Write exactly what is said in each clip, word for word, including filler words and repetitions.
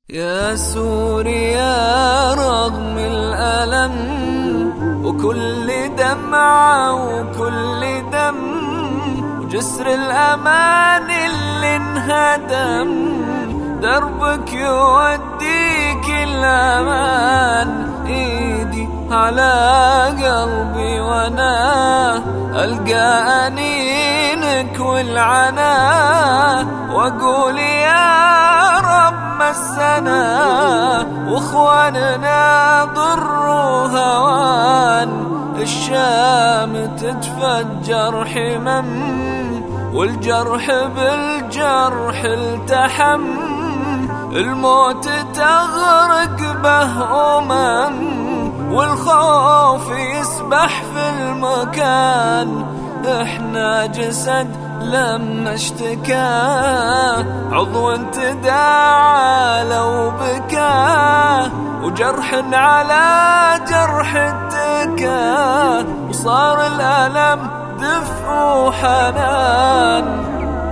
يا سوريا رغم الألم وكل دمعة وكل دم وجسر الأمان اللي انهدم، دربك يوديك الأمان. إيدي على قلبي وانا ألقى أنينك والعنا، وأقول يا رب مسنا واخواننا ضر وهوان. الشام تتفجر حمم والجرح بالجرح التحم، الموت تغرق به أمم والخوف يسبح في المكان. احنا جسد لما اشتكى عضو تداعى لو بكى، وجرح على جرح اتكى، وصار الألم دفء وحنان.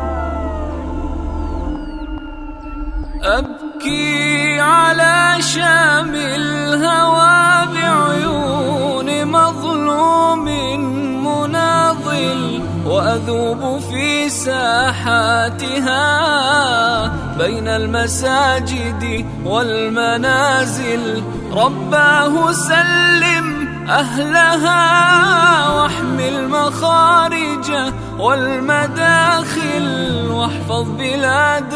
أبكي على شام الهوى بعيون مظلوم مناضل، وأذوب في ساحاتها بين المساجد والمنازل. رباه سلم أهلها واحمي المخارج والمداخل، واحفظ بلاد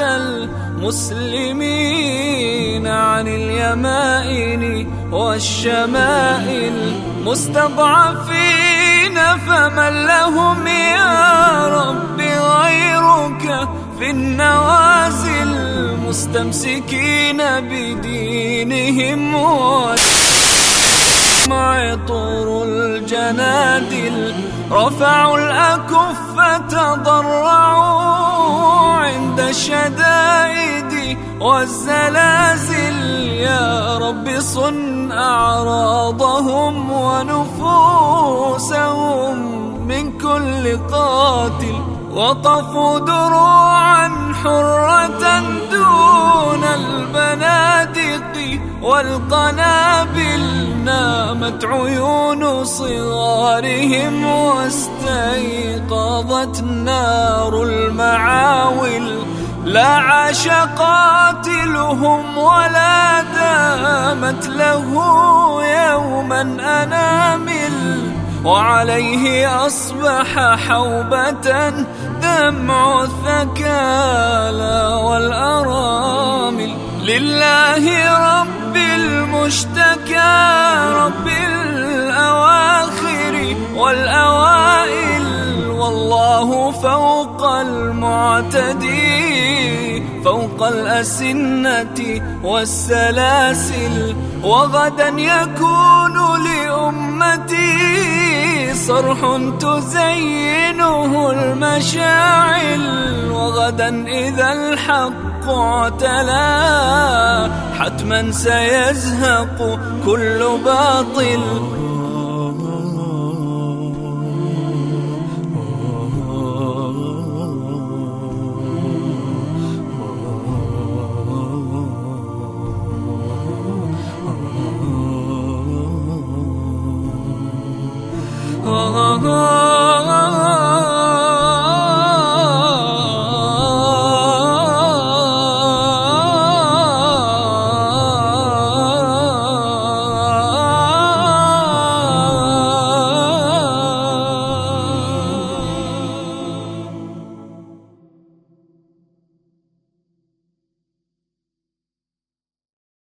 المسلمين عن اليمائن والشمائل. مستضعفين فمن لهم يا رب غيرك في النوازل، مستمسكين بدينهم معطور الجنادل. رفعوا الأكف تضرعوا عند الشدائد والزلازل. يا رب صن أعراضهم ونفوسهم من كل قاتل، وطفوا دروعا حرة دون البنادق والقنابل. نامت عيون صغارهم واستيقظت نار المعاول. لا عاش قاتلهم ولا دامت له يوما أنامل، وعليه أصبح حوبة دمع الثكالى والأرامل. لله رب المشتكى رب الأواخر والأوائل، والله فوق المعتدي فوق الأسنة والسلاسل. وغدا يكون لأمتي صرح تزينه المشاعل، وغدا إذا الحق اعتلى حتما سيزهق كل باطل.